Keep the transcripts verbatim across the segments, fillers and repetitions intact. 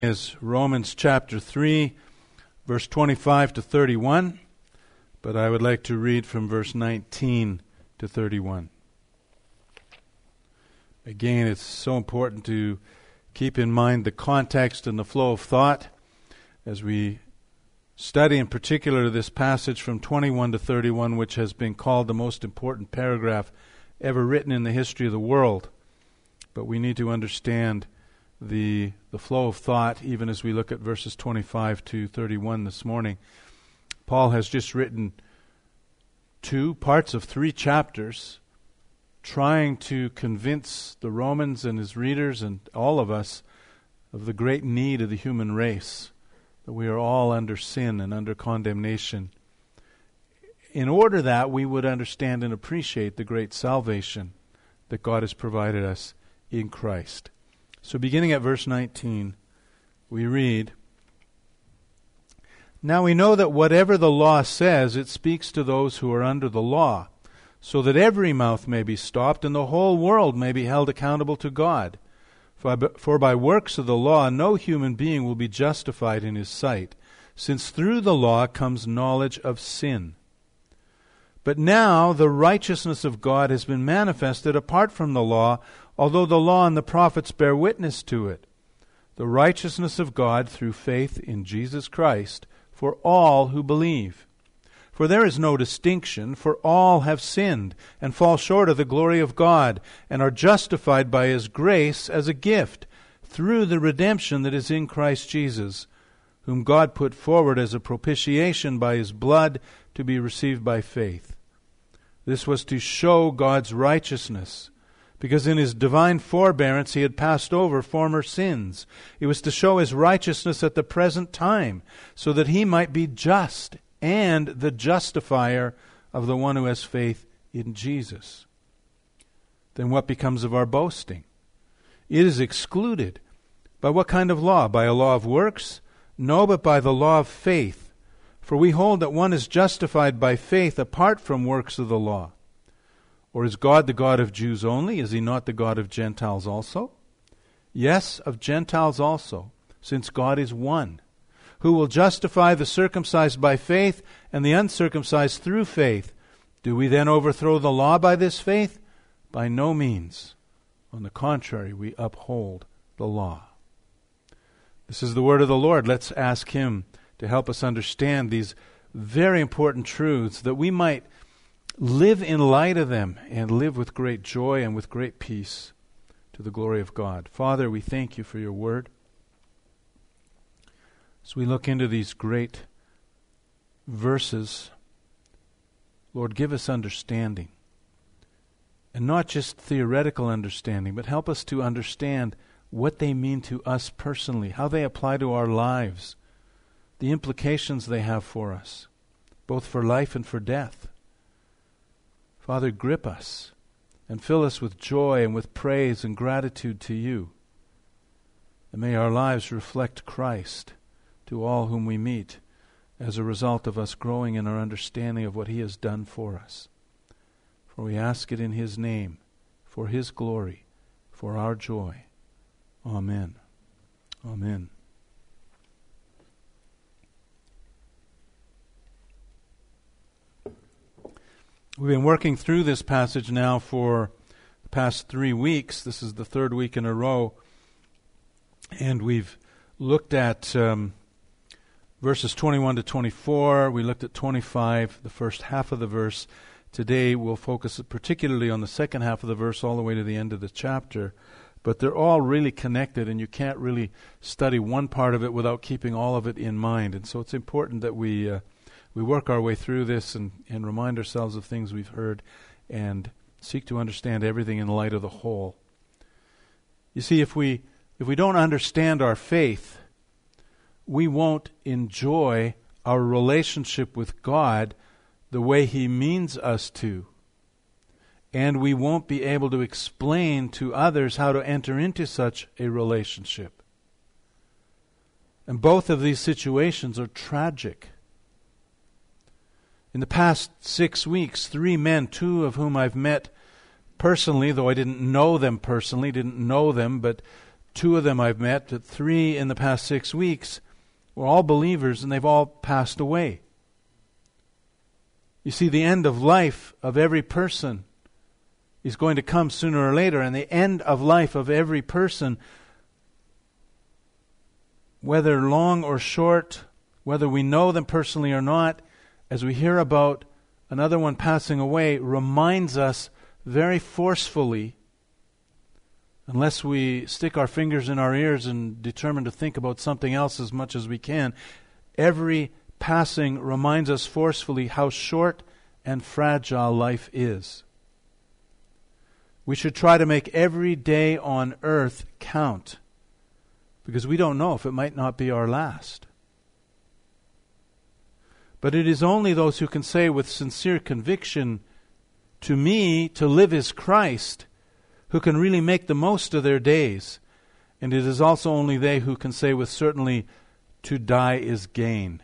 Is Romans chapter three, verse twenty-five to thirty-one, but I would like to read from verse nineteen to thirty-one. Again, it's so important to keep in mind the context and the flow of thought as we study in particular this passage from twenty-one to thirty-one, which has been called the most important paragraph ever written in the history of the world. But we need to understand the the flow of thought even as we look at verses twenty-five to thirty-one this morning. Paul has just written two parts of three chapters trying to convince the Romans and his readers and all of us of the great need of the human race, that we are all under sin and under condemnation, in order that we would understand and appreciate the great salvation that God has provided us in Christ. So beginning at verse nineteen, we read, "Now we know that whatever the law says, it speaks to those who are under the law, so that every mouth may be stopped and the whole world may be held accountable to God. For by, for by works of the law no human being will be justified in his sight, since through the law comes knowledge of sin. But now the righteousness of God has been manifested apart from the law, although the law and the prophets bear witness to it. The righteousness of God through faith in Jesus Christ for all who believe. For there is no distinction, for all have sinned and fall short of the glory of God, and are justified by His grace as a gift through the redemption that is in Christ Jesus, whom God put forward as a propitiation by His blood to be received by faith. This was to show God's righteousness, because in His divine forbearance He had passed over former sins. It was to show His righteousness at the present time, so that He might be just and the justifier of the one who has faith in Jesus. Then what becomes of our boasting? It is excluded. By what kind of law? By a law of works? No, but by the law of faith. For we hold that one is justified by faith apart from works of the law. Or is God the God of Jews only? Is He not the God of Gentiles also? Yes, of Gentiles also, since God is one, who will justify the circumcised by faith and the uncircumcised through faith. Do we then overthrow the law by this faith? By no means. On the contrary, we uphold the law." This is the word of the Lord. Let's ask Him to help us understand these very important truths, that we might live in light of them and live with great joy and with great peace to the glory of God. Father, we thank You for Your word. As we look into these great verses, Lord, give us understanding. And not just theoretical understanding, but help us to understand what they mean to us personally, how they apply to our lives, the implications they have for us, both for life and for death. Father, grip us and fill us with joy and with praise and gratitude to You. And may our lives reflect Christ to all whom we meet as a result of us growing in our understanding of what He has done for us. For we ask it in His name, for His glory, for our joy. Amen. Amen. We've been working through this passage now for the past three weeks. This is the third week in a row. And we've looked at um, verses twenty-one to twenty-four. We looked at twenty-five, the first half of the verse. Today we'll focus particularly on the second half of the verse all the way to the end of the chapter. But they're all really connected, and you can't really study one part of it without keeping all of it in mind. And so it's important that we uh, we work our way through this and, and remind ourselves of things we've heard and seek to understand everything in light of the whole. You see, if we if we don't understand our faith, we won't enjoy our relationship with God the way He means us to. And we won't be able to explain to others how to enter into such a relationship. And both of these situations are tragic. In the past six weeks, three men, two of whom I've met personally, though I didn't know them personally, didn't know them, but two of them I've met, three in the past six weeks, were all believers, and they've all passed away. You see, the end of life of every person is going to come sooner or later, and the end of life of every person, whether long or short, whether we know them personally or not, as we hear about another one passing away, reminds us very forcefully, unless we stick our fingers in our ears and determine to think about something else as much as we can, every passing reminds us forcefully how short and fragile life is. We should try to make every day on earth count, because we don't know if it might not be our last. But it is only those who can say with sincere conviction, to me, to live is Christ, who can really make the most of their days. And it is also only they who can say with certainty, to die is gain.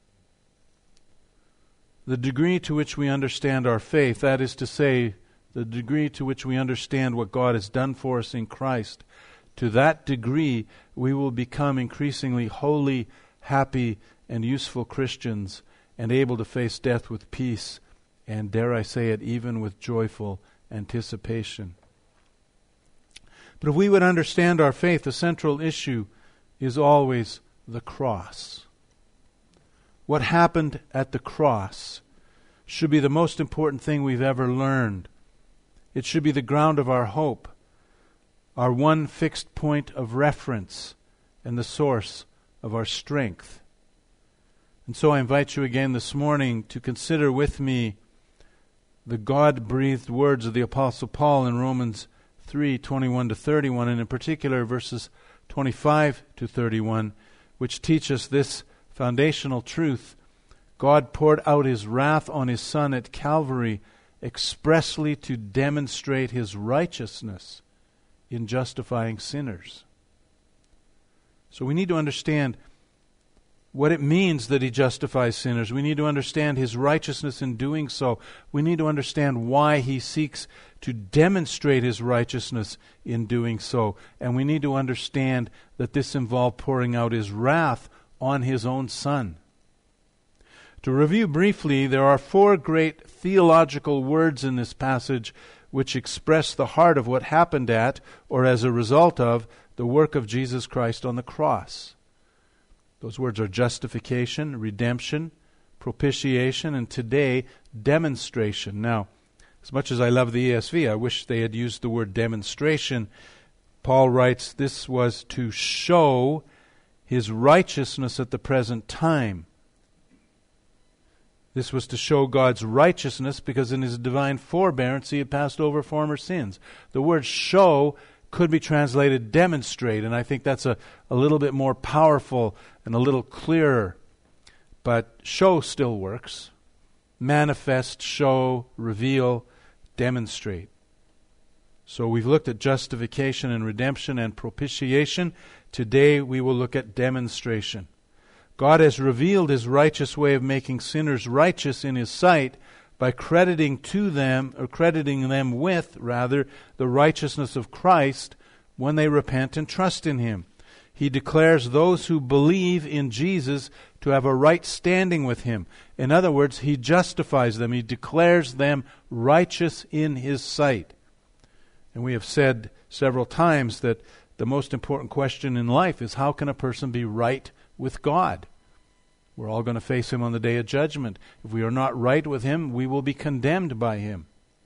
The degree to which we understand our faith, that is to say, the degree to which we understand what God has done for us in Christ, to that degree we will become increasingly holy, happy, and useful Christians, and able to face death with peace, and dare I say it, even with joyful anticipation. But if we would understand our faith, the central issue is always the cross. What happened at the cross should be the most important thing we've ever learned. It should be the ground of our hope, our one fixed point of reference, and the source of our strength. And so I invite you again this morning to consider with me the God-breathed words of the Apostle Paul in Romans three, twenty-one to thirty-one, and in particular verses twenty-five to thirty-one, which teach us this foundational truth. God poured out His wrath on His Son at Calvary expressly to demonstrate His righteousness in justifying sinners. So we need to understand what it means that He justifies sinners. We need to understand His righteousness in doing so. We need to understand why He seeks to demonstrate His righteousness in doing so. And we need to understand that this involved pouring out His wrath on His own Son. To review briefly, there are four great theological words in this passage which express the heart of what happened at, or as a result of, the work of Jesus Christ on the cross. Those words are justification, redemption, propitiation, and today, demonstration. Now, as much as I love the E S V, I wish they had used the word demonstration. Paul writes, this was to show His righteousness at the present time. This was to show God's righteousness because in His divine forbearance He had passed over former sins. The word show could be translated demonstrate, and I think that's a, a little bit more powerful and a little clearer. But show still works. Manifest, show, reveal, demonstrate. So we've looked at justification and redemption and propitiation. Today we will look at demonstration. God has revealed His righteous way of making sinners righteous in His sight by crediting to them, or crediting them with, rather, the righteousness of Christ when they repent and trust in Him. He declares those who believe in Jesus to have a right standing with Him. In other words, He justifies them. He declares them righteous in His sight. And we have said several times that the most important question in life is, how can a person be right with God? We're all going to face Him on the day of judgment. If we are not right with Him, we will be condemned by Him.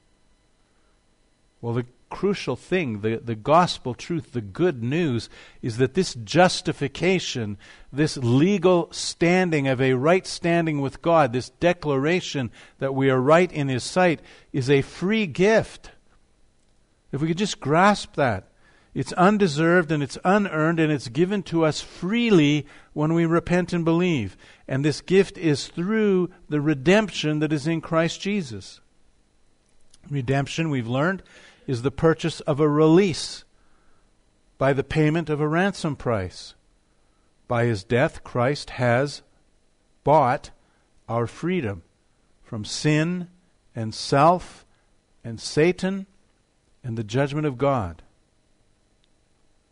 Well, the crucial thing, the, the gospel truth, the good news, is that this justification, this legal standing of a right standing with God, this declaration that we are right in His sight, is a free gift. If we could just grasp that. It's undeserved and it's unearned, and it's given to us freely when we repent and believe. And this gift is through the redemption that is in Christ Jesus. Redemption, we've learned, is the purchase of a release by the payment of a ransom price. By His death, Christ has bought our freedom from sin and self and Satan and the judgment of God.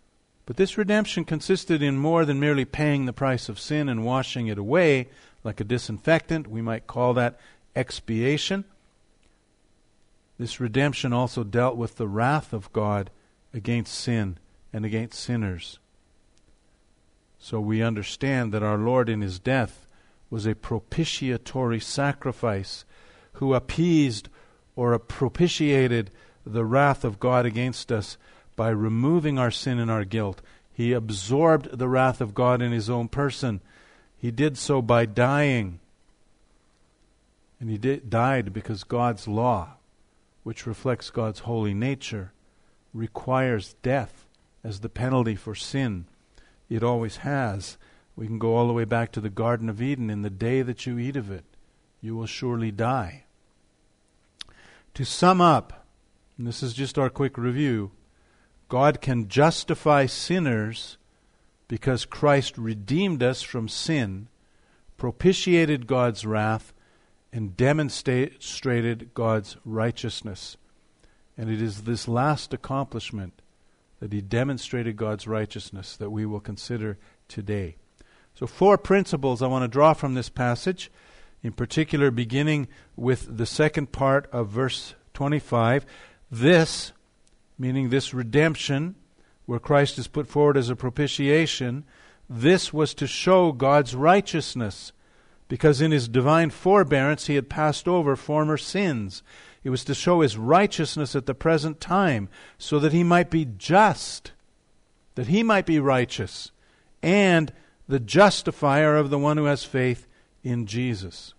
But this redemption consisted in more than merely paying the price of sin and washing it away like a disinfectant. We might call that expiation. This redemption also dealt with the wrath of God against sin and against sinners. So we understand that our Lord in his death was a propitiatory sacrifice who appeased or propitiated the wrath of God against us by removing our sin and our guilt. He absorbed the wrath of God in his own person. He did so by dying. And he did, died because God's law, which reflects God's holy nature, requires death as the penalty for sin. It always has. We can go all the way back to the Garden of Eden. In the day that you eat of it, you will surely die. To sum up, and this is just our quick review, God can justify sinners because Christ redeemed us from sin, propitiated God's wrath, and demonstrated God's righteousness. And it is this last accomplishment, that he demonstrated God's righteousness, that we will consider today. So four principles I want to draw from this passage, in particular beginning with the second part of verse twenty-five. This, meaning this redemption, where Christ is put forward as a propitiation, this was to show God's righteousness, because in his divine forbearance he had passed over former sins. It was to show his righteousness at the present time, so that he might be just, that he might be righteous, and the justifier of the one who has faith in Jesus.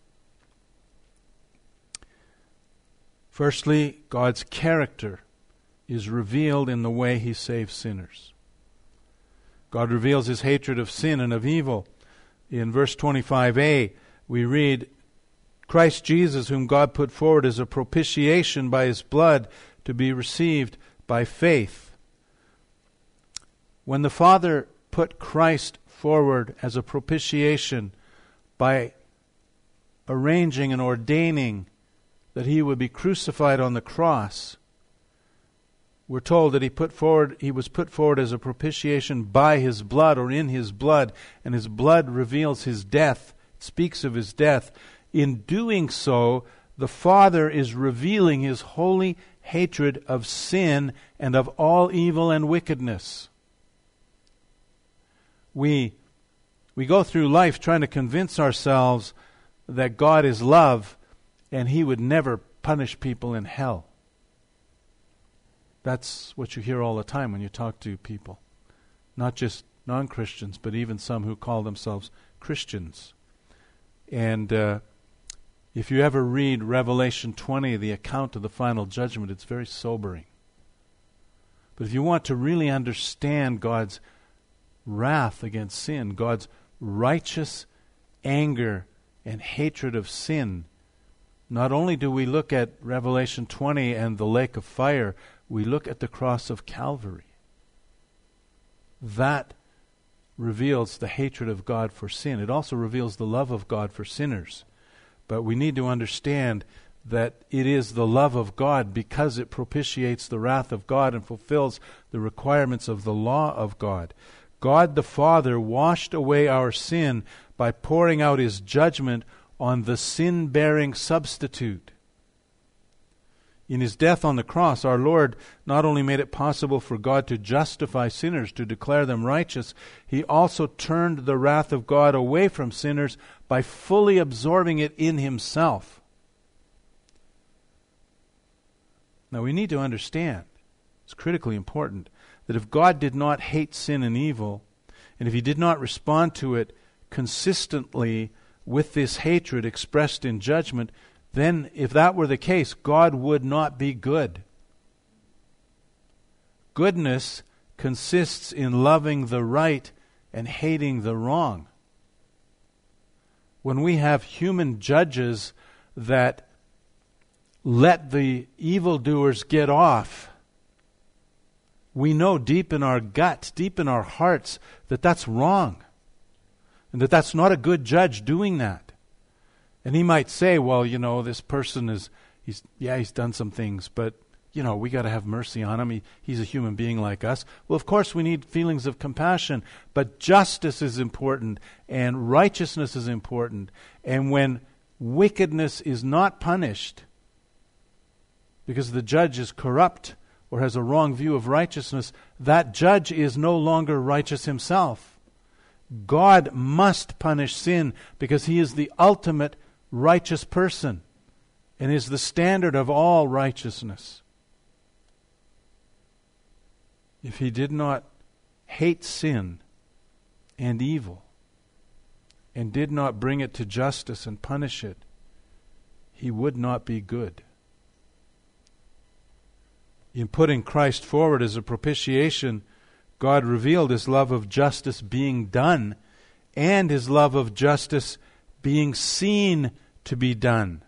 Firstly, God's character is revealed in the way he saves sinners. God reveals his hatred of sin and of evil. In verse twenty-five a, we read, Christ Jesus, whom God put forward as a propitiation by his blood to be received by faith. When the Father put Christ forward as a propitiation by arranging and ordaining that he would be crucified on the cross, we're told that he put forward, he was put forward as a propitiation by his blood, or in his blood, and his blood reveals his death, speaks of his death. In doing so, the Father is revealing his holy hatred of sin and of all evil and wickedness. We, we go through life trying to convince ourselves that God is love and he would never punish people in hell. That's what you hear all the time when you talk to people. Not just non-Christians, but even some who call themselves Christians. And uh, if you ever read Revelation twenty, the account of the final judgment, it's very sobering. But if you want to really understand God's wrath against sin, God's righteous anger and hatred of sin, not only do we look at Revelation twenty and the lake of fire, we look at the cross of Calvary. That reveals the hatred of God for sin. It also reveals the love of God for sinners. But we need to understand that it is the love of God because it propitiates the wrath of God and fulfills the requirements of the law of God. God the Father washed away our sin by pouring out his judgment on the sin-bearing substitute. In his death on the cross, our Lord not only made it possible for God to justify sinners, to declare them righteous, he also turned the wrath of God away from sinners by fully absorbing it in himself. Now we need to understand, it's critically important, that if God did not hate sin and evil, and if he did not respond to it consistently with this hatred expressed in judgment, then if that were the case, God would not be good. Goodness consists in loving the right and hating the wrong. When we have human judges that let the evildoers get off, we know deep in our guts, deep in our hearts, that that's wrong. And that that's not a good judge doing that. And he might say, well, you know, this person is, he's yeah, he's done some things, but you know, we got to have mercy on him. He, he's a human being like us. Well, of course, we need feelings of compassion, but justice is important, and righteousness is important. And when wickedness is not punished, because the judge is corrupt or has a wrong view of righteousness, that judge is no longer righteous himself. God must punish sin because he is the ultimate righteous person and is the standard of all righteousness. If he did not hate sin and evil and did not bring it to justice and punish it, he would not be good. In putting Christ forward as a propitiation, God revealed his love of justice being done and his love of justice being seen to be done.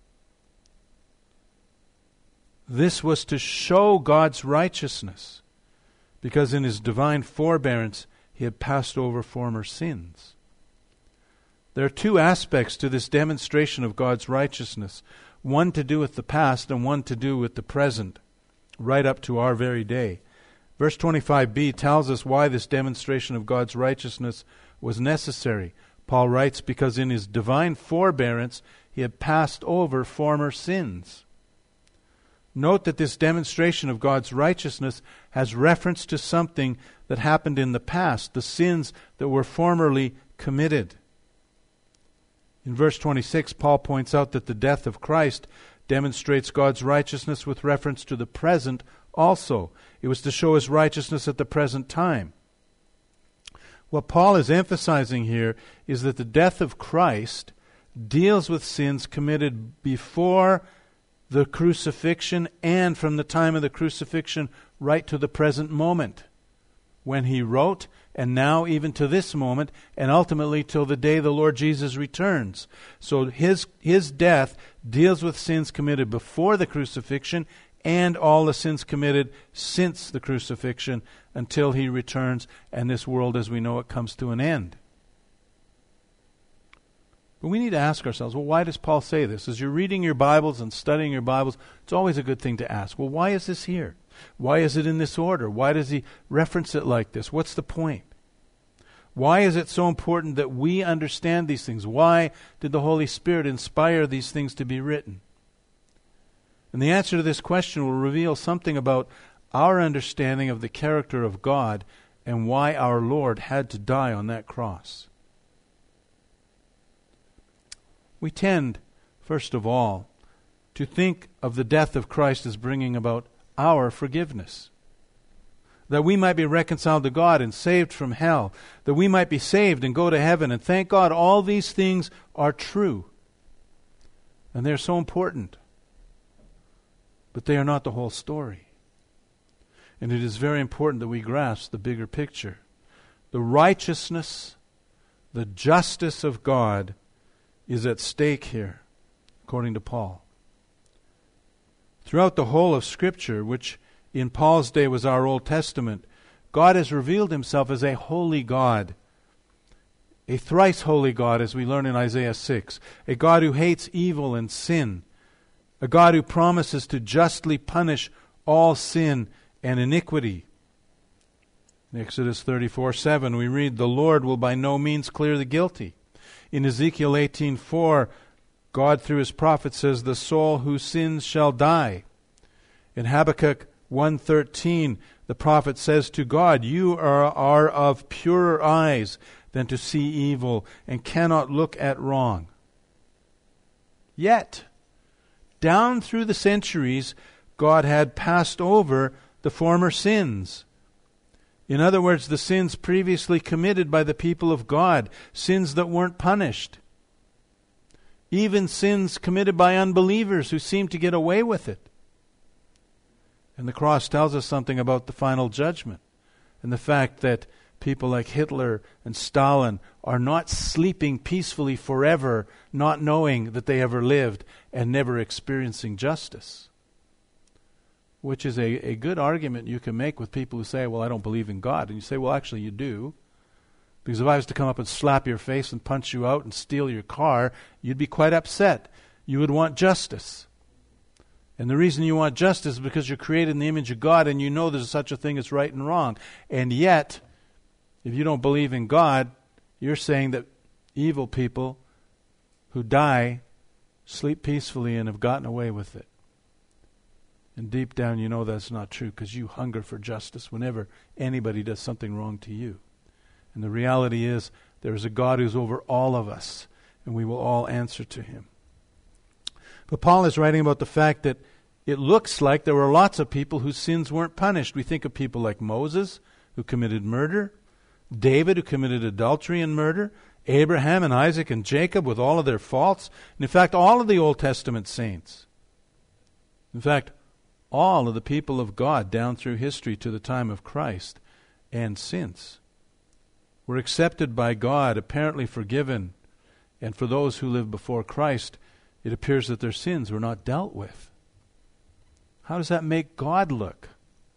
This was to show God's righteousness, because in his divine forbearance he had passed over former sins. There are two aspects to this demonstration of God's righteousness, one to do with the past and one to do with the present, right up to our very day. Verse twenty-five b tells us why this demonstration of God's righteousness was necessary. Paul writes, because in his divine forbearance he had passed over former sins. Note that this demonstration of God's righteousness has reference to something that happened in the past, the sins that were formerly committed. In verse twenty-six, Paul points out that the death of Christ demonstrates God's righteousness with reference to the present also. It was to show his righteousness at the present time. What Paul is emphasizing here is that the death of Christ deals with sins committed before the crucifixion and from the time of the crucifixion right to the present moment, when he wrote, and now even to this moment, and ultimately till the day the Lord Jesus returns. So his his death deals with sins committed before the crucifixion and all the sins committed since the crucifixion until he returns and this world as we know it comes to an end. But we need to ask ourselves, well, why does Paul say this? As you're reading your Bibles and studying your Bibles, it's always a good thing to ask, well, why is this here? Why is it in this order? Why does he reference it like this? What's the point? Why is it so important that we understand these things? Why did the Holy Spirit inspire these things to be written? And the answer to this question will reveal something about our understanding of the character of God and why our Lord had to die on that cross. We tend, first of all, to think of the death of Christ as bringing about our forgiveness, that we might be reconciled to God and saved from hell, that we might be saved and go to heaven. And thank God, all these things are true, and they're so important. But they are not the whole story. And it is very important that we grasp the bigger picture. The righteousness, the justice of God is at stake here, according to Paul. Throughout the whole of Scripture, which in Paul's day was our Old Testament, God has revealed himself as a holy God, a thrice holy God, as we learn in Isaiah six, a God who hates evil and sin, a God who promises to justly punish all sin and iniquity. In Exodus thirty-four seven, we read, "The Lord will by no means clear the guilty." In Ezekiel eighteen four, God through his prophet says, "The soul who sins shall die." In Habakkuk one thirteen, the prophet says to God, "You are, are of purer eyes than to see evil, and cannot look at wrong." Yet, down through the centuries, God had passed over the former sins. In other words, the sins previously committed by the people of God, sins that weren't punished. Even sins committed by unbelievers who seemed to get away with it. And the cross tells us something about the final judgment and the fact that people like Hitler and Stalin are not sleeping peacefully forever, not knowing that they ever lived and never experiencing justice. Which is a, a good argument you can make with people who say, well, I don't believe in God. And you say, well, actually you do. Because if I was to come up and slap your face and punch you out and steal your car, you'd be quite upset. You would want justice. And the reason you want justice is because you're created in the image of God and you know there's such a thing as right and wrong. And yet, if you don't believe in God, you're saying that evil people who die sleep peacefully and have gotten away with it. And deep down you know that's not true because you hunger for justice whenever anybody does something wrong to you. And the reality is there is a God who's over all of us, and we will all answer to him. But Paul is writing about the fact that it looks like there were lots of people whose sins weren't punished. We think of people like Moses, who committed murder, David, who committed adultery and murder, Abraham and Isaac and Jacob with all of their faults, and in fact all of the Old Testament saints. In fact, all of the people of God down through history to the time of Christ and since were accepted by God, apparently forgiven, and for those who lived before Christ, it appears that their sins were not dealt with. How does that make God look?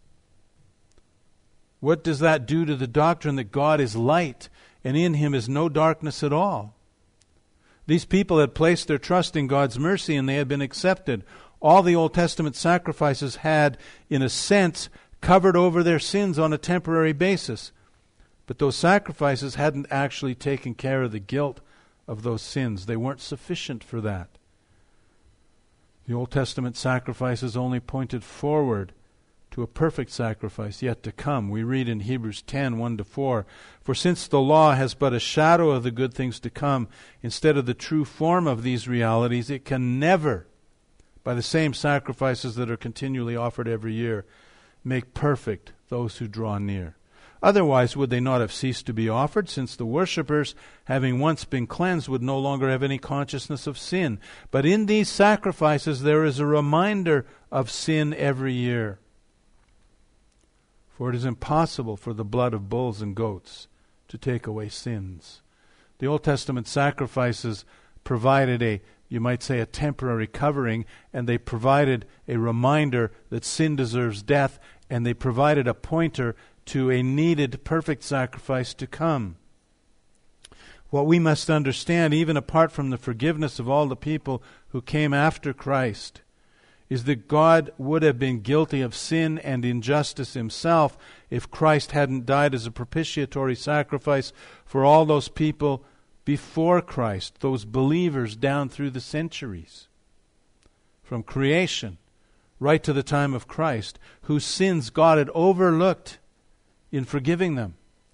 What does that do to the doctrine that God is light and in him is no darkness at all? These people had placed their trust in God's mercy and they had been accepted. All the Old Testament sacrifices had, in a sense, covered over their sins on a temporary basis. But those sacrifices hadn't actually taken care of the guilt of those sins. They weren't sufficient for that. The Old Testament sacrifices only pointed forward to a perfect sacrifice yet to come. We read in Hebrews ten, one to four, "For since the law has but a shadow of the good things to come, instead of the true form of these realities, it can never, by the same sacrifices that are continually offered every year, make perfect those who draw near. Otherwise would they not have ceased to be offered, since the worshippers, having once been cleansed, would no longer have any consciousness of sin. But in these sacrifices there is a reminder of sin every year. For it is impossible for the blood of bulls and goats to take away sins." The Old Testament sacrifices provided a, you might say, a temporary covering, and they provided a reminder that sin deserves death, and they provided a pointer to a needed perfect sacrifice to come. What we must understand, even apart from the forgiveness of all the people who came after Christ, is that God would have been guilty of sin and injustice himself if Christ hadn't died as a propitiatory sacrifice for all those people before Christ, those believers down through the centuries, from creation right to the time of Christ, whose sins God had overlooked in forgiving them.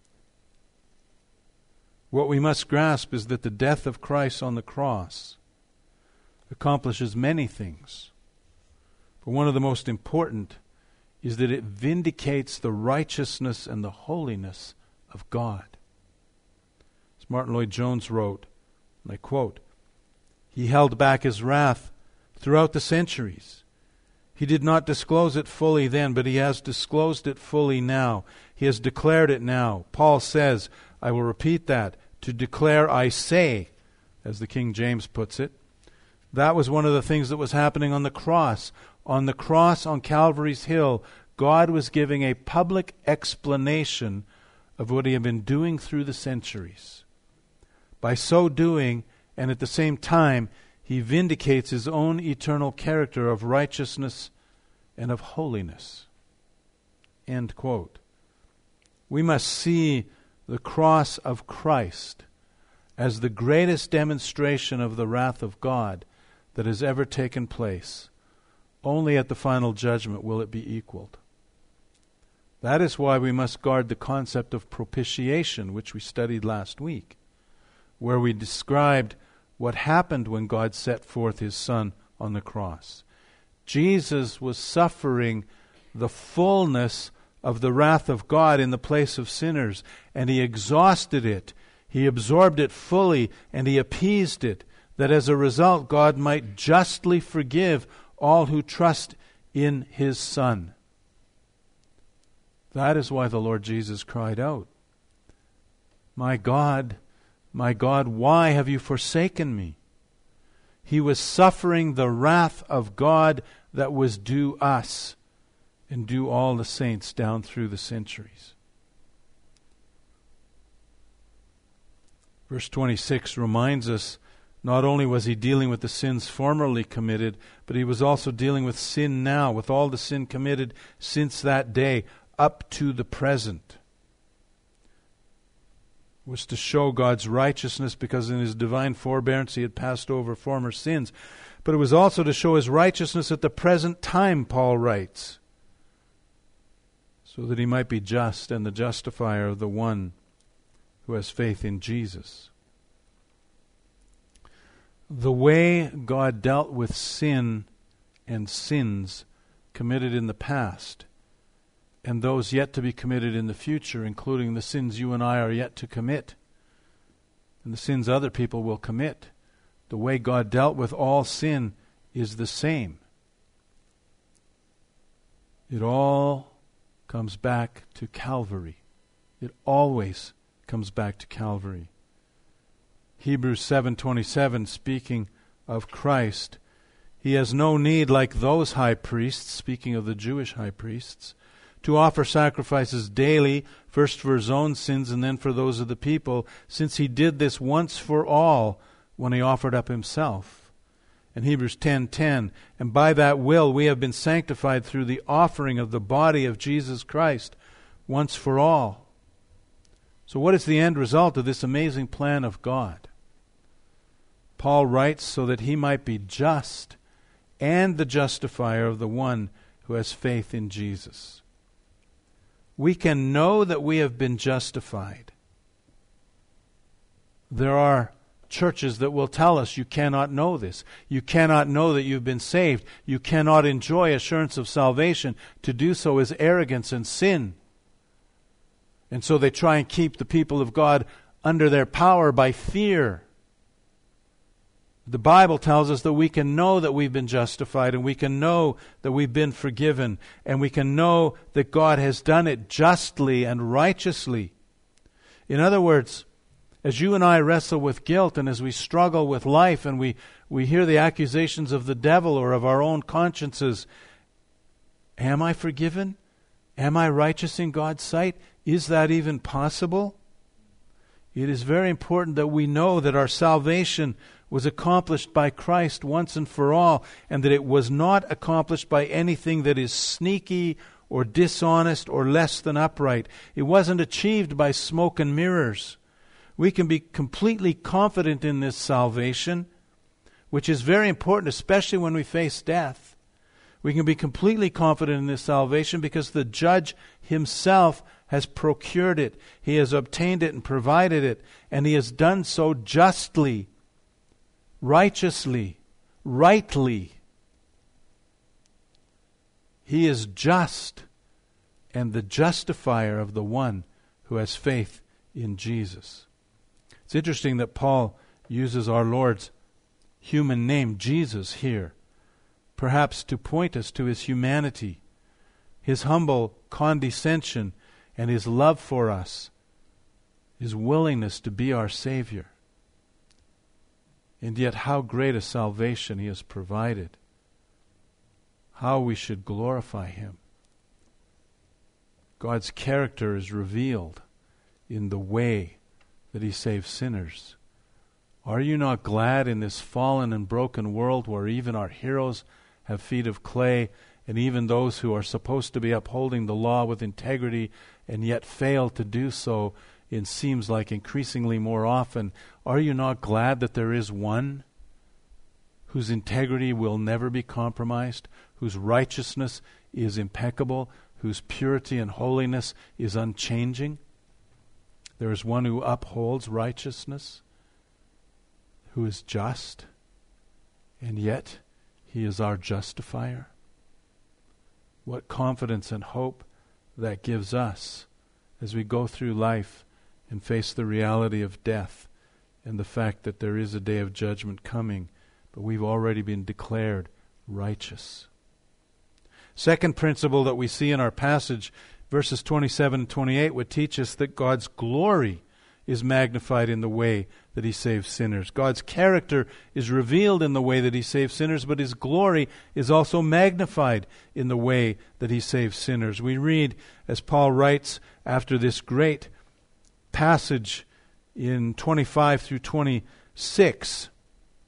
What we must grasp is that the death of Christ on the cross accomplishes many things. But one of the most important is that it vindicates the righteousness and the holiness of God. As Martin Lloyd-Jones wrote, and I quote, "He held back his wrath throughout the centuries. He did not disclose it fully then, but he has disclosed it fully now. He has declared it now. Paul says, I will repeat that, to declare I say, as the King James puts it. That was one of the things that was happening on the cross. On the cross on Calvary's Hill, God was giving a public explanation of what he had been doing through the centuries. By so doing, and at the same time, he vindicates his own eternal character of righteousness and of holiness." End quote. We must see the cross of Christ as the greatest demonstration of the wrath of God that has ever taken place. Only at the final judgment will it be equaled. That is why we must guard the concept of propitiation, which we studied last week, where we described what happened when God set forth his Son on the cross. Jesus was suffering the fullness of the wrath of God in the place of sinners, and he exhausted it. He absorbed it fully, and he appeased it, that as a result God might justly forgive all who trust in his Son. That is why the Lord Jesus cried out, "My God, my God, why have you forsaken me?" He was suffering the wrath of God that was due us and due all the saints down through the centuries. Verse twenty-six reminds us Not only was he dealing with the sins formerly committed, but he was also dealing with sin now, with all the sin committed since that day up to the present. It was to show God's righteousness because in his divine forbearance he had passed over former sins. But it was also to show his righteousness at the present time, Paul writes, so that he might be just and the justifier of the one who has faith in Jesus. The way God dealt with sin and sins committed in the past and those yet to be committed in the future, including the sins you and I are yet to commit and the sins other people will commit, the way God dealt with all sin is the same. It all comes back to Calvary. It always comes back to Calvary. Hebrews seven twenty-seven, speaking of Christ, he has no need, like those high priests, speaking of the Jewish high priests, to offer sacrifices daily, first for his own sins and then for those of the people, since he did this once for all when he offered up himself. In Hebrews ten ten, and by that will we have been sanctified through the offering of the body of Jesus Christ once for all. So what is the end result of this amazing plan of God? Paul writes, so that he might be just and the justifier of the one who has faith in Jesus. We can know that we have been justified. There are churches that will tell us you cannot know this. You cannot know that you've been saved. You cannot enjoy assurance of salvation. To do so is arrogance and sin. And so they try and keep the people of God under their power by fear. The Bible tells us that we can know that we've been justified, and we can know that we've been forgiven, and we can know that God has done it justly and righteously. In other words, as you and I wrestle with guilt and as we struggle with life and we, we hear the accusations of the devil or of our own consciences, am I forgiven? Am I righteous in God's sight? Is that even possible? It is very important that we know that our salvation was accomplished by Christ once and for all, and that it was not accomplished by anything that is sneaky or dishonest or less than upright. It wasn't achieved by smoke and mirrors. We can be completely confident in this salvation, which is very important, especially when we face death. We can be completely confident in this salvation because the judge himself has procured it. He has obtained it and provided it, and he has done so justly, righteously, rightly. He is just and the justifier of the one who has faith in Jesus. It's interesting that Paul uses our Lord's human name, Jesus, here, perhaps to point us to his humanity, his humble condescension, and his love for us, his willingness to be our Savior. And yet how great a salvation he has provided. How we should glorify him. God's character is revealed in the way that he saves sinners. Are you not glad in this fallen and broken world where even our heroes have feet of clay, and even those who are supposed to be upholding the law with integrity and yet fail to do so, it seems like increasingly more often? Are you not glad that there is one whose integrity will never be compromised, whose righteousness is impeccable, whose purity and holiness is unchanging? There is one who upholds righteousness, who is just, and yet he is our justifier. What confidence and hope that gives us as we go through life and face the reality of death and the fact that there is a day of judgment coming, but we've already been declared righteous. Second principle that we see in our passage, verses twenty-seven and twenty-eight, would teach us that God's glory is magnified in the way that he saves sinners. God's character is revealed in the way that he saves sinners, but his glory is also magnified in the way that he saves sinners. We read, as Paul writes after this great passage in twenty-five through twenty-six,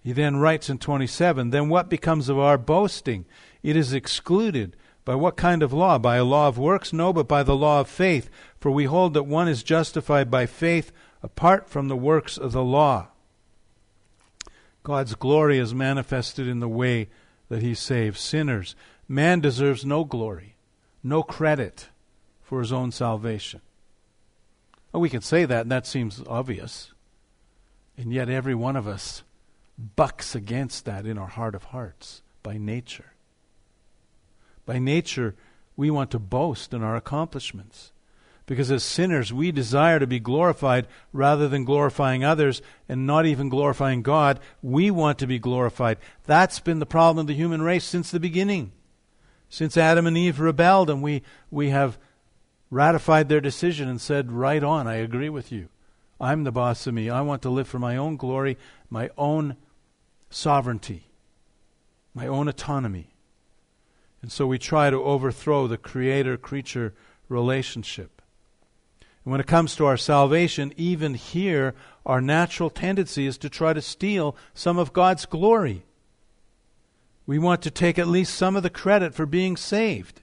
He then writes in twenty-seven, then what becomes of our boasting? It is excluded. By what kind of law? By a law of works? No, but by the law of faith. For we hold that one is justified by faith apart from the works of the law. God's glory is manifested in the way that he saves sinners. Man deserves no glory, no credit for his own salvation. Well, we can say that, and that seems obvious. And yet every one of us bucks against that in our heart of hearts by nature. By nature, we want to boast in our accomplishments. Because as sinners, we desire to be glorified rather than glorifying others and not even glorifying God. We want to be glorified. That's been the problem of the human race since the beginning. Since Adam and Eve rebelled, and we, we have ratified their decision and said, right on, I agree with you. I'm the boss of me. I want to live for my own glory, my own sovereignty, my own autonomy. And so we try to overthrow the creator-creature relationship. And when it comes to our salvation, even here, our natural tendency is to try to steal some of God's glory. We want to take at least some of the credit for being saved.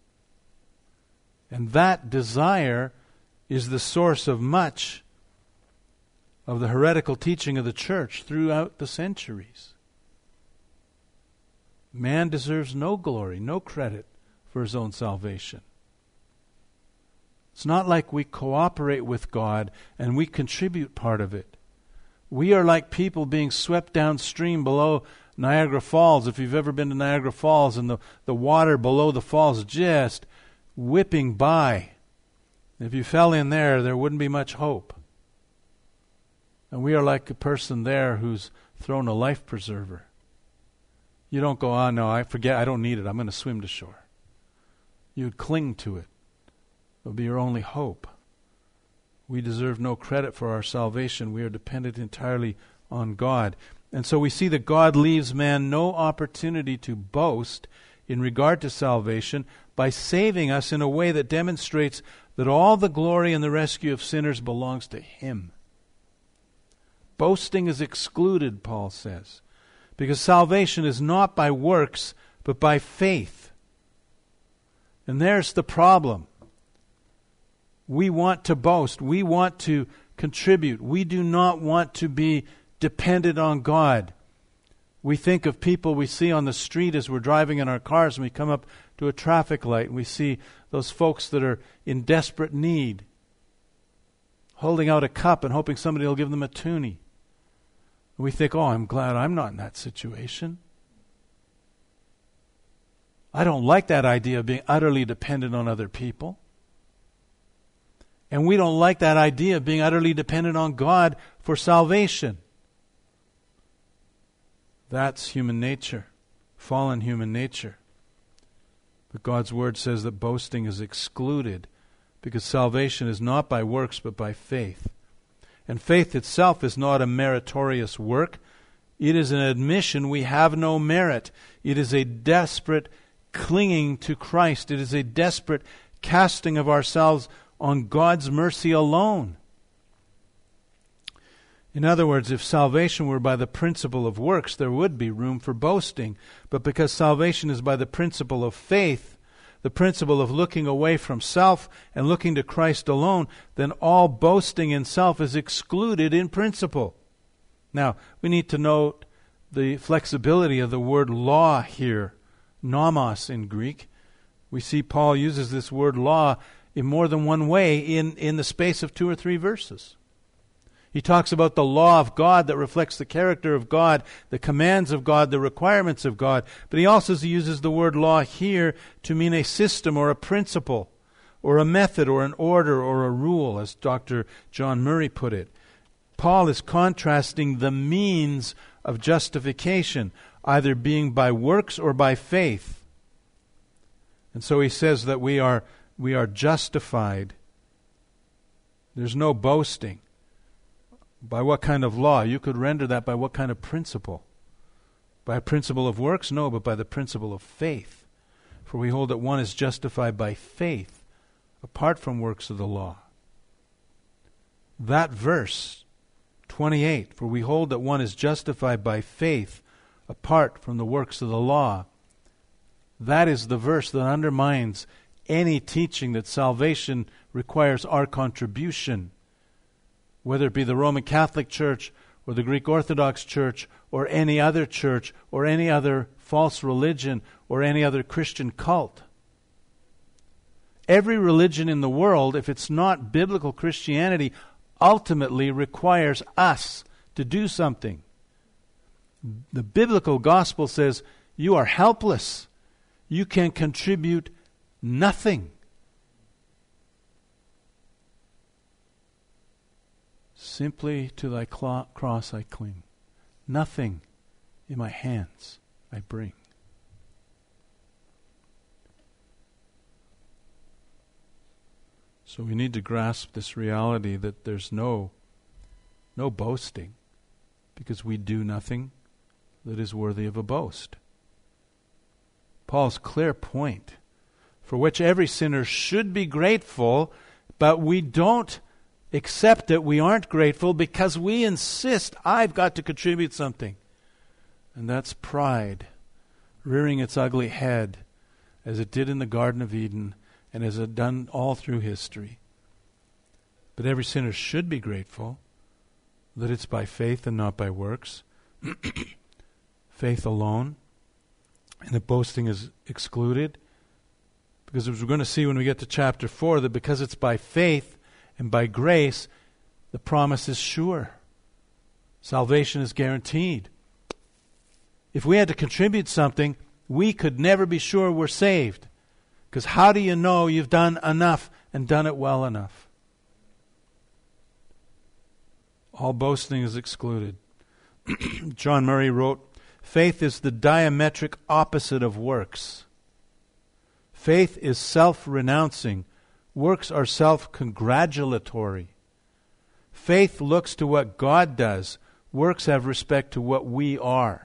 And that desire is the source of much of the heretical teaching of the church throughout the centuries. Man deserves no glory, no credit for his own salvation. It's not like we cooperate with God and we contribute part of it. We are like people being swept downstream below Niagara Falls. If you've ever been to Niagara Falls, and the, the water below the falls just whipping by. If you fell in there, there wouldn't be much hope. And we are like a person there who's thrown a life preserver. You don't go, oh no, I forget, I don't need it, I'm going to swim to shore. You'd cling to it. It will be your only hope. We deserve no credit for our salvation. We are dependent entirely on God. And so we see that God leaves man no opportunity to boast in regard to salvation by saving us in a way that demonstrates that all the glory and the rescue of sinners belongs to him. Boasting is excluded, Paul says, because salvation is not by works, but by faith. And there's the problem. We want to boast. We want to contribute. We do not want to be dependent on God. We think of people we see on the street as we're driving in our cars, and we come up to a traffic light, and we see those folks that are in desperate need, holding out a cup and hoping somebody will give them a toonie. And we think, oh, I'm glad I'm not in that situation. I don't like that idea of being utterly dependent on other people. And we don't like that idea of being utterly dependent on God for salvation. That's human nature, fallen human nature. But God's word says that boasting is excluded because salvation is not by works but by faith. And faith itself is not a meritorious work. It is an admission we have no merit. It is a desperate clinging to Christ. It is a desperate casting of ourselves on God's mercy alone. In other words, if salvation were by the principle of works, there would be room for boasting. But because salvation is by the principle of faith, the principle of looking away from self and looking to Christ alone, then all boasting in self is excluded in principle. Now, we need to note the flexibility of the word law here, nomos in Greek. We see Paul uses this word law in more than one way in, in the space of two or three verses. He talks about the law of God that reflects the character of God, the commands of God, the requirements of God. But he also uses the word law here to mean a system or a principle or a method or an order or a rule, as Doctor John Murray put it. Paul is contrasting the means of justification, either being by works or by faith. And so he says that we are, we are justified. There's no boasting. By what kind of law? You could render that by what kind of principle? By a principle of works? No, but by the principle of faith. For we hold that one is justified by faith, apart from works of the law. That verse, twenty-eight, for we hold that one is justified by faith apart from the works of the law. That is the verse that undermines any teaching that salvation requires our contribution, whether it be the Roman Catholic Church or the Greek Orthodox Church or any other church or any other false religion or any other Christian cult. Every religion in the world, if it's not biblical Christianity, ultimately requires us to do something. The biblical gospel says you are helpless. You can contribute nothing. Simply to thy cl- cross I cling. Nothing in my hands I bring. So we need to grasp this reality that there's no, no boasting, because we do nothing that is worthy of a boast. Paul's clear point, for which every sinner should be grateful, but we don't accept it, we aren't grateful because we insist, I've got to contribute something. And that's pride, rearing its ugly head, as it did in the Garden of Eden, and as it has done all through history. But every sinner should be grateful that it's by faith and not by works. Faith alone. And that boasting is excluded. Because as we're going to see when we get to chapter four, that because it's by faith and by grace, the promise is sure. Salvation is guaranteed. If we had to contribute something, we could never be sure we're saved. Because how do you know you've done enough and done it well enough? All boasting is excluded. John Murray wrote, faith is the diametric opposite of works. Faith is self-renouncing. Works are self-congratulatory. Faith looks to what God does. Works have respect to what we are.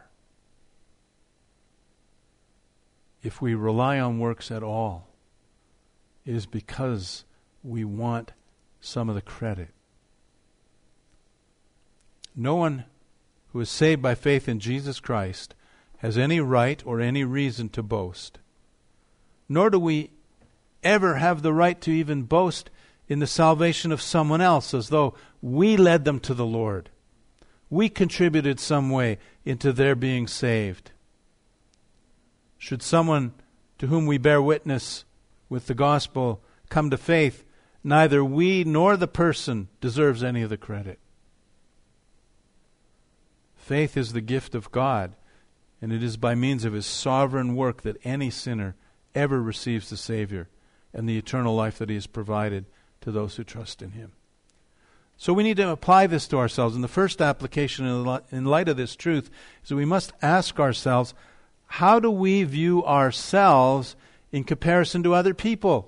If we rely on works at all, it is because we want some of the credit. No one who is saved by faith in Jesus Christ has any right or any reason to boast. Nor do we ever have the right to even boast in the salvation of someone else, as though we led them to the Lord. We contributed some way into their being saved. Should someone to whom we bear witness with the gospel come to faith, neither we nor the person deserves any of the credit. Faith is the gift of God, and it is by means of His sovereign work that any sinner ever receives the Savior and the eternal life that He has provided to those who trust in Him. So we need to apply this to ourselves. And the first application in light of this truth is that we must ask ourselves, how do we view ourselves in comparison to other people?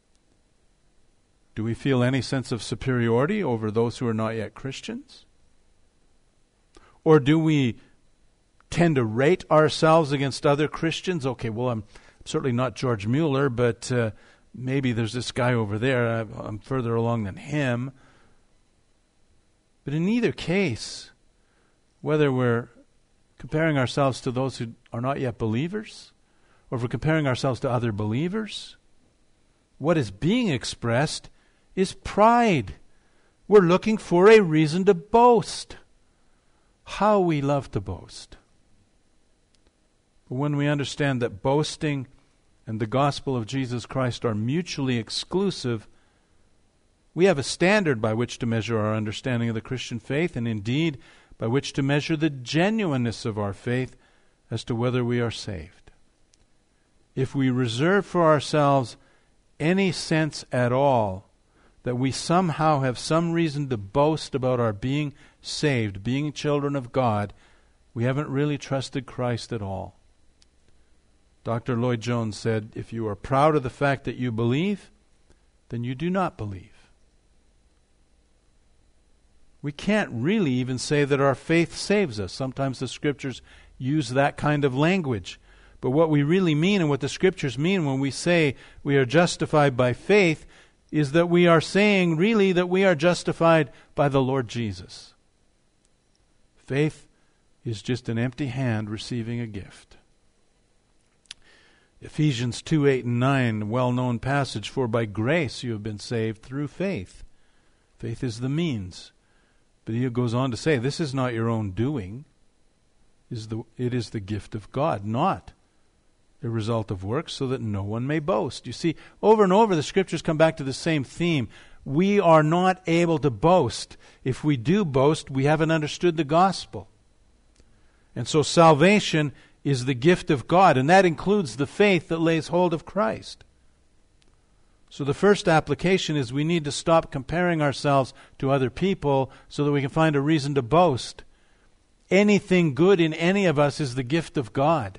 Do we feel any sense of superiority over those who are not yet Christians? Or do we tend to rate ourselves against other Christians? Okay, well, I'm certainly not George Mueller, but uh, maybe there's this guy over there. I'm further along than him. But in either case, whether we're comparing ourselves to those who are not yet believers, or if we're comparing ourselves to other believers, what is being expressed is pride. We're looking for a reason to boast. How we love to boast. But when we understand that boasting and the gospel of Jesus Christ are mutually exclusive, we have a standard by which to measure our understanding of the Christian faith, and indeed by which to measure the genuineness of our faith as to whether we are saved. If we reserve for ourselves any sense at all that we somehow have some reason to boast about our being saved, being children of God, we haven't really trusted Christ at all. Doctor Lloyd Jones said, if you are proud of the fact that you believe, then you do not believe. We can't really even say that our faith saves us. Sometimes the Scriptures use that kind of language. But what we really mean and what the Scriptures mean when we say we are justified by faith is that we are saying really that we are justified by the Lord Jesus. Faith is just an empty hand receiving a gift. Ephesians two, eight, and nine, a well-known passage, for by grace you have been saved through faith. Faith is the means. But he goes on to say, this is not your own doing. Is the, it is the gift of God, not a result of works, so that no one may boast. You see, over and over the Scriptures come back to the same theme. We are not able to boast. If we do boast, we haven't understood the gospel. And so salvation is the gift of God, and that includes the faith that lays hold of Christ. So the first application is we need to stop comparing ourselves to other people so that we can find a reason to boast. Anything good in any of us is the gift of God.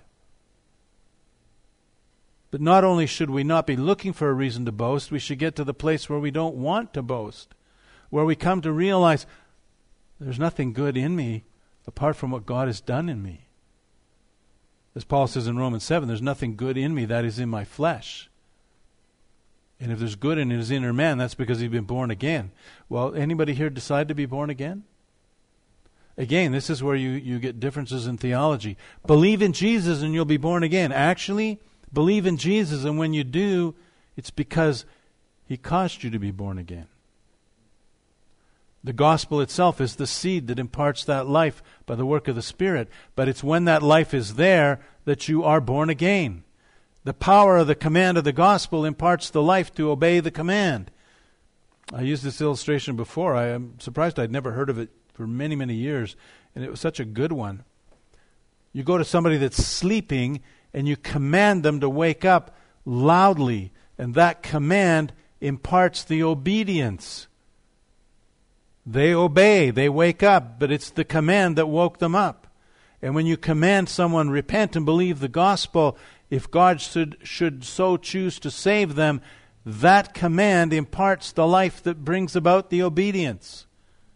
But not only should we not be looking for a reason to boast, we should get to the place where we don't want to boast, where we come to realize there's nothing good in me apart from what God has done in me. As Paul says in Romans seven, there's nothing good in me that is in my flesh. And if there's good in his inner man, that's because he's been born again. Well, anybody here decide to be born again? Again, this is where you, you get differences in theology. Believe in Jesus and you'll be born again. Actually, believe in Jesus, and when you do, it's because he caused you to be born again. The gospel itself is the seed that imparts that life by the work of the Spirit. But it's when that life is there that you are born again. The power of the command of the gospel imparts the life to obey the command. I used this illustration before. I am surprised I'd never heard of it for many, many years, and it was such a good one. You go to somebody that's sleeping, and you command them to wake up loudly, and that command imparts the obedience. They obey, they wake up, but it's the command that woke them up. And when you command someone, repent and believe the gospel, if God should, should so choose to save them, that command imparts the life that brings about the obedience.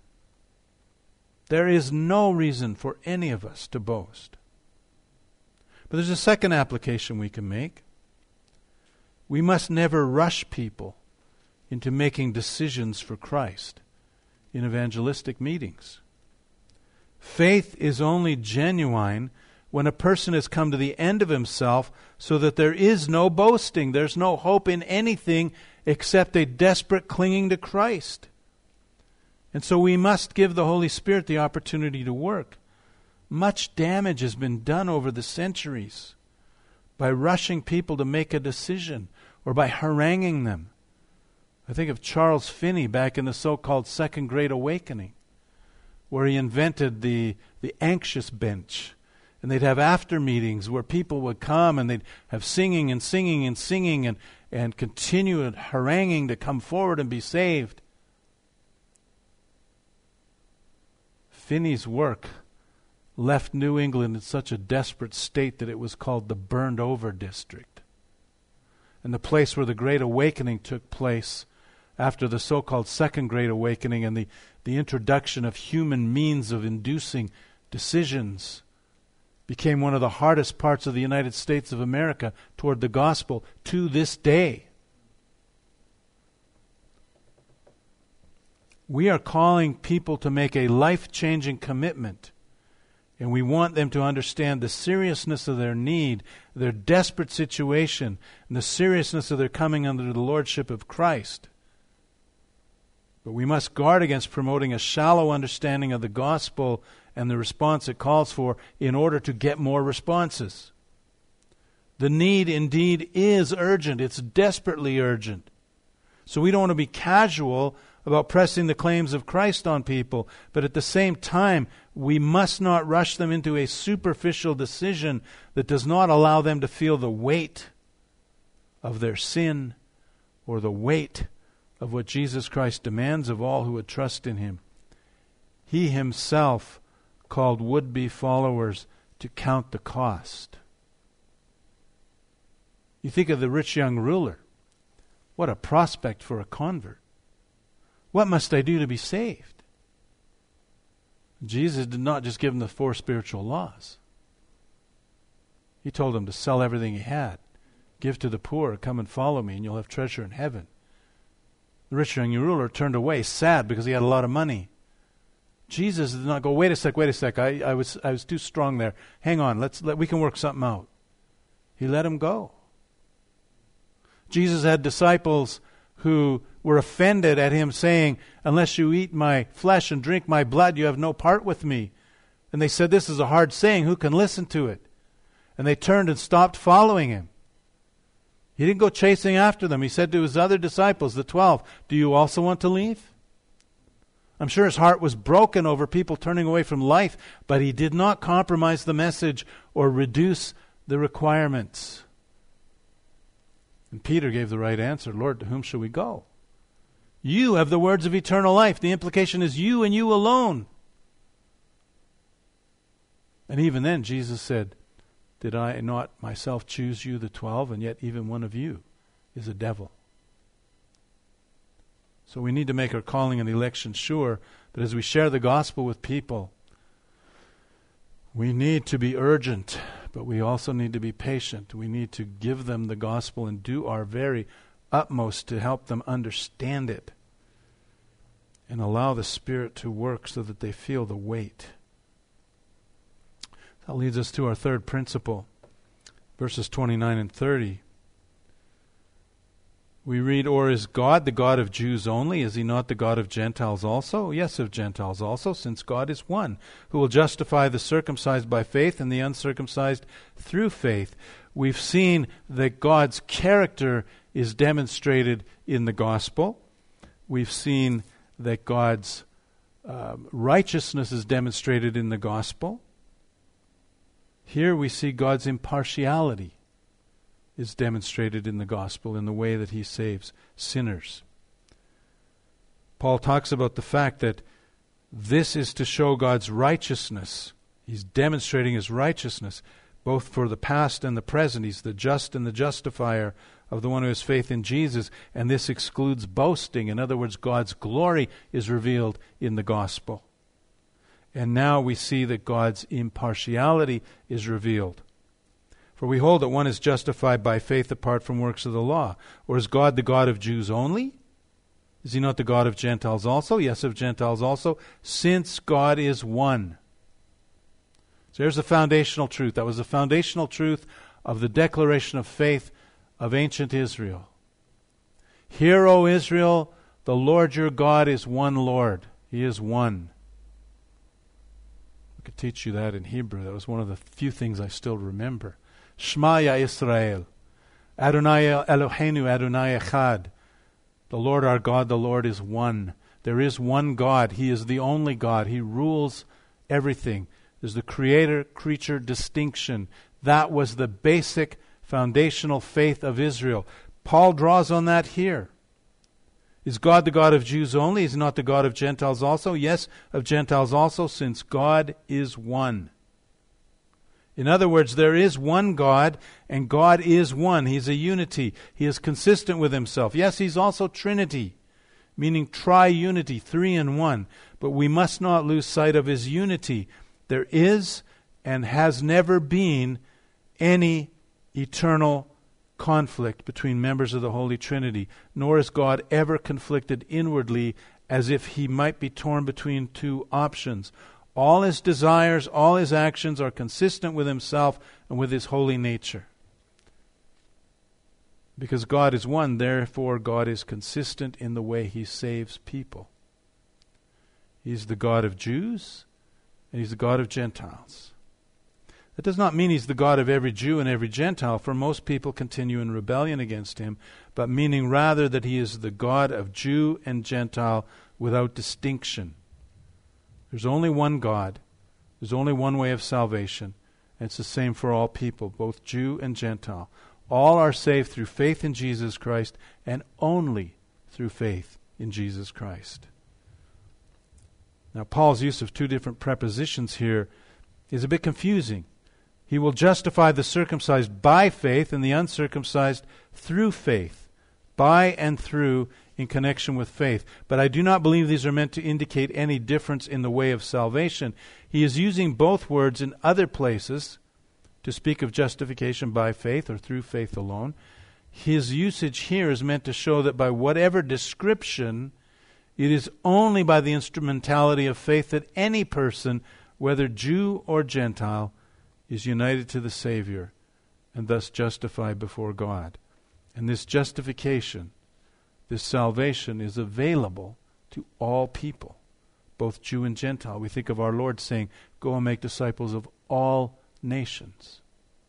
There is no reason for any of us to boast. But there's a second application we can make. We must never rush people into making decisions for Christ in evangelistic meetings. Faith is only genuine when a person has come to the end of himself so that there is no boasting. There's no hope in anything except a desperate clinging to Christ. And so we must give the Holy Spirit the opportunity to work. Much damage has been done over the centuries by rushing people to make a decision or by haranguing them. I think of Charles Finney back in the so-called Second Great Awakening, where he invented the, the anxious bench. And they'd have after meetings where people would come and they'd have singing and singing and singing and, and continue haranguing to come forward and be saved. Finney's work left New England in such a desperate state that it was called the Burned Over District. And the place where the Great Awakening took place after the so-called Second Great Awakening and the, the introduction of human means of inducing decisions became one of the hardest parts of the United States of America toward the gospel to this day. We are calling people to make a life-changing commitment, and we want them to understand the seriousness of their need, their desperate situation, and the seriousness of their coming under the lordship of Christ. But we must guard against promoting a shallow understanding of the gospel and the response it calls for in order to get more responses. The need indeed is urgent. It's desperately urgent. So we don't want to be casual about pressing the claims of Christ on people, but at the same time, we must not rush them into a superficial decision that does not allow them to feel the weight of their sin or the weight of what Jesus Christ demands of all who would trust in him. He himself called would-be followers to count the cost. You think of the rich young ruler. What a prospect for a convert. What must I do to be saved? Jesus did not just give him the four spiritual laws. He told him to sell everything he had, give to the poor, come and follow me, and you'll have treasure in heaven. The rich young ruler turned away, sad because he had a lot of money. Jesus did not go, wait a sec, wait a sec, I, I was I was too strong there. Hang on, let's let we can work something out. He let him go. Jesus had disciples who were offended at him saying, unless you eat my flesh and drink my blood, you have no part with me. And they said, this is a hard saying, who can listen to it? And they turned and stopped following him. He didn't go chasing after them. He said to his other disciples, the twelve, do you also want to leave? I'm sure his heart was broken over people turning away from life, but he did not compromise the message or reduce the requirements. And Peter gave the right answer, Lord, to whom shall we go? You have the words of eternal life. The implication is you and you alone. And even then Jesus said, did I not myself choose you, the twelve, and yet even one of you is a devil? So we need to make our calling and election sure, but as we share the gospel with people, we need to be urgent, but we also need to be patient. We need to give them the gospel and do our very utmost to help them understand it and allow the Spirit to work so that they feel the weight. That leads us to our third principle, verses twenty-nine and thirty. We read, or is God the God of Jews only? Is he not the God of Gentiles also? Yes, of Gentiles also, since God is one, who will justify the circumcised by faith and the uncircumcised through faith. We've seen that God's character is demonstrated in the gospel. We've seen that God's uh, righteousness is demonstrated in the gospel. Here we see God's impartiality is demonstrated in the gospel in the way that he saves sinners. Paul talks about the fact that this is to show God's righteousness. He's demonstrating his righteousness both for the past and the present. He's the just and the justifier of the one who has faith in Jesus, and this excludes boasting. In other words, God's glory is revealed in the gospel. And now we see that God's impartiality is revealed. For we hold that one is justified by faith apart from works of the law. Or is God the God of Jews only? Is he not the God of Gentiles also? Yes, of Gentiles also, since God is one. So there's the foundational truth. That was the foundational truth of the declaration of faith of ancient Israel. Hear, O Israel, the Lord your God is one Lord. He is one. I could teach you that in Hebrew. That was one of the few things I still remember. Shema ya Israel, Adonai Eloheinu, Adonai Echad. The Lord our God, the Lord is one. There is one God. He is the only God. He rules everything. There's the creator-creature distinction. That was the basic foundational faith of Israel. Paul draws on that here. Is God the God of Jews only? Is he not the God of Gentiles also? Yes, of Gentiles also, since God is one. In other words, there is one God, and God is one. He's a unity. He is consistent with himself. Yes, he's also Trinity, meaning tri-unity, three in one. But we must not lose sight of his unity. There is and has never been any eternal conflict between members of the Holy Trinity, nor is God ever conflicted inwardly as if he might be torn between two options. All his desires, all his actions are consistent with himself and with his holy nature. Because God is one, therefore God is consistent in the way he saves people. He's the God of Jews, and he's the God of Gentiles. That does not mean he's the God of every Jew and every Gentile, for most people continue in rebellion against him, but meaning rather that he is the God of Jew and Gentile without distinction. There's only one God. There's only one way of salvation. And it's the same for all people, both Jew and Gentile. All are saved through faith in Jesus Christ, and only through faith in Jesus Christ. Now, Paul's use of two different prepositions here is a bit confusing. He will justify the circumcised by faith and the uncircumcised through faith. By and through in connection with faith. But I do not believe these are meant to indicate any difference in the way of salvation. He is using both words in other places to speak of justification by faith or through faith alone. His usage here is meant to show that by whatever description It is only by the instrumentality of faith that any person, whether Jew or Gentile, is united to the Savior and thus justified before God. And this justification, this salvation, is available to all people, both Jew and Gentile. We think of our Lord saying, "Go and make disciples of all nations."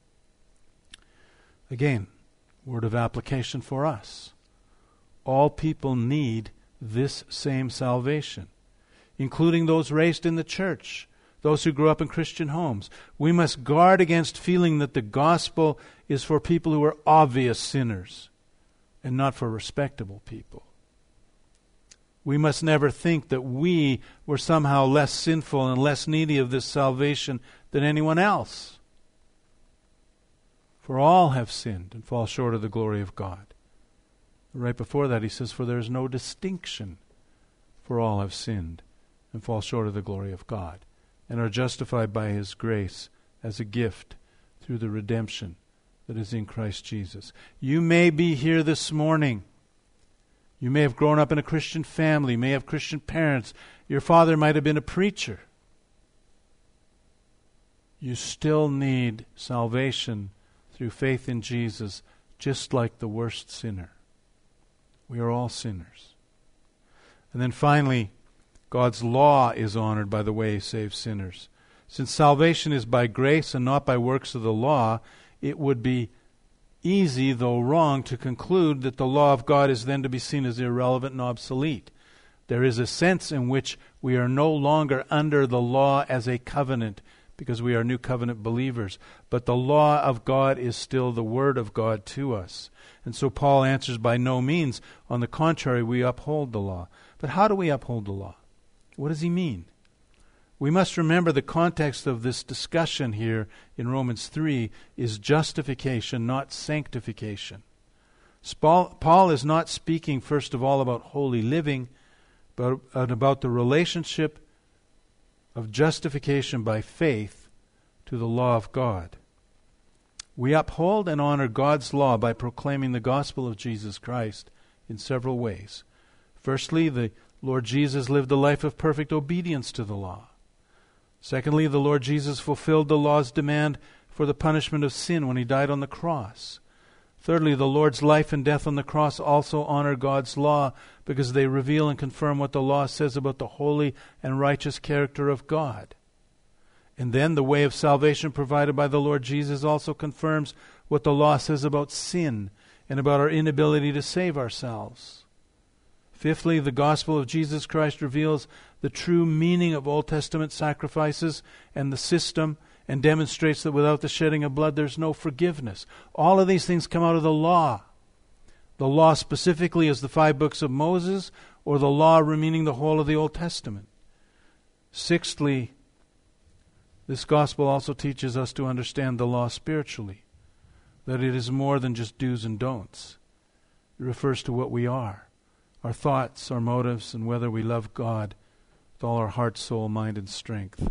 Again, word of application for us. All people need this same salvation, including those raised in the church, those who grew up in Christian homes. We must guard against feeling that the gospel is for people who are obvious sinners and not for respectable people. We must never think that we were somehow less sinful and less needy of this salvation than anyone else. For all have sinned and fall short of the glory of God. Right before that he says, "For there is no distinction, for all have sinned and fall short of the glory of God, and are justified by his grace as a gift through the redemption that is in Christ Jesus." You may be here this morning. You may have grown up in a Christian family, may have Christian parents. Your father might have been a preacher. You still need salvation through faith in Jesus, just like the worst sinner. We are all sinners. And then finally, God's law is honored by the way he saves sinners. Since salvation is by grace and not by works of the law, it would be easy, though wrong, to conclude that the law of God is then to be seen as irrelevant and obsolete. There is a sense in which we are no longer under the law as a covenant, because we are new covenant believers. But the law of God is still the word of God to us. And so Paul answers, by no means. On the contrary, we uphold the law. But how do we uphold the law? What does he mean? We must remember the context of this discussion here in Romans three is justification, not sanctification. Paul is not speaking, first of all, about holy living, but about the relationship of justification by faith to the law of God. We uphold and honor God's law by proclaiming the gospel of Jesus Christ in several ways. Firstly, the Lord Jesus lived a life of perfect obedience to the law. Secondly, the Lord Jesus fulfilled the law's demand for the punishment of sin when he died on the cross. Thirdly, the Lord's life and death on the cross also honor God's law because they reveal and confirm what the law says about the holy and righteous character of God. And then the way of salvation provided by the Lord Jesus also confirms what the law says about sin and about our inability to save ourselves. Fifthly, the gospel of Jesus Christ reveals the true meaning of Old Testament sacrifices and the system, and demonstrates that without the shedding of blood there's no forgiveness. All of these things come out of the law. The law specifically is the five books of Moses, or the law meaning the whole of the Old Testament. Sixthly, this gospel also teaches us to understand the law spiritually, that it is more than just do's and don'ts. It refers to what we are, our thoughts, our motives, and whether we love God with all our heart, soul, mind, and strength.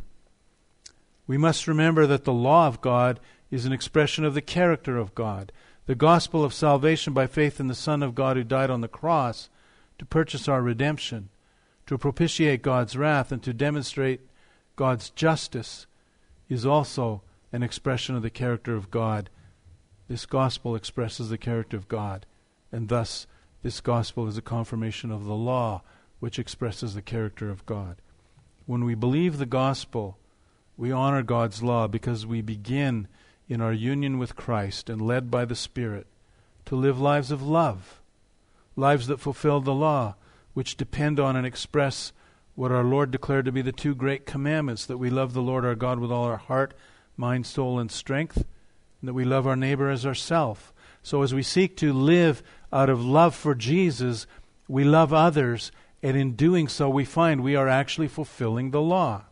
We must remember that the law of God is an expression of the character of God. The gospel of salvation by faith in the Son of God who died on the cross to purchase our redemption, to propitiate God's wrath, and to demonstrate God's justice is also an expression of the character of God. This gospel expresses the character of God, and thus this gospel is a confirmation of the law, which expresses the character of God. When we believe the gospel, we honor God's law because we begin in our union with Christ and led by the Spirit to live lives of love, lives that fulfill the law, which depend on and express what our Lord declared to be the two great commandments, that we love the Lord our God with all our heart, mind, soul, and strength, and that we love our neighbor as ourselves. So as we seek to live out of love for Jesus, we love others, and in doing so we find we are actually fulfilling the law.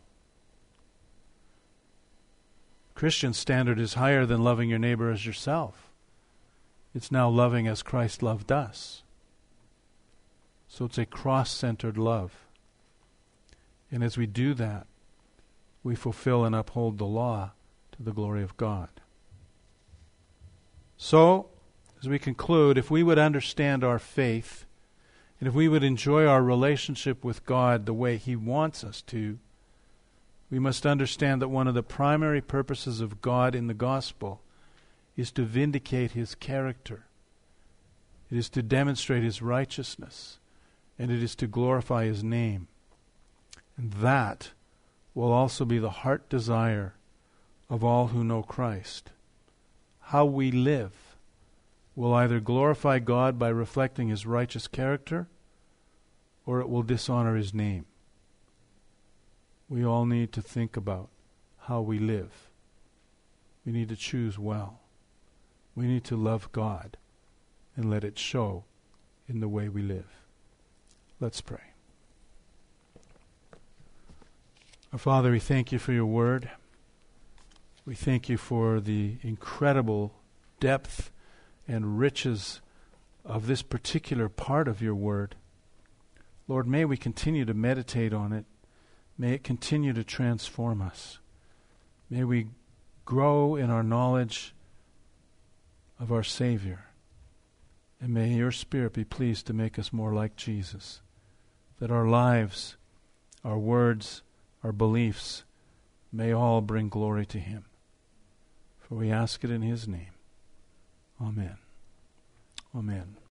Christian standard is higher than loving your neighbor as yourself. It's now loving as Christ loved us. So it's a cross-centered love. And as we do that, we fulfill and uphold the law to the glory of God. So, as we conclude, if we would understand our faith And if we would enjoy our relationship with God the way He wants us to, we must understand that one of the primary purposes of God in the gospel is to vindicate His character. It is to demonstrate His righteousness, and it is to glorify His name. And that will also be the heart desire of all who know Christ. How we live will either glorify God by reflecting His righteous character, or it will dishonor His name. We all need to think about how we live. We need to choose well. We need to love God and let it show in the way we live. Let's pray. Our Father, we thank You for Your word. We thank You for the incredible depth and riches of this particular part of Your word. Lord, may we continue to meditate on it. May it continue to transform us. May we grow in our knowledge of our Savior. And may Your Spirit be pleased to make us more like Jesus, that our lives, our words, our beliefs may all bring glory to Him. For we ask it in His name. Amen. Amen.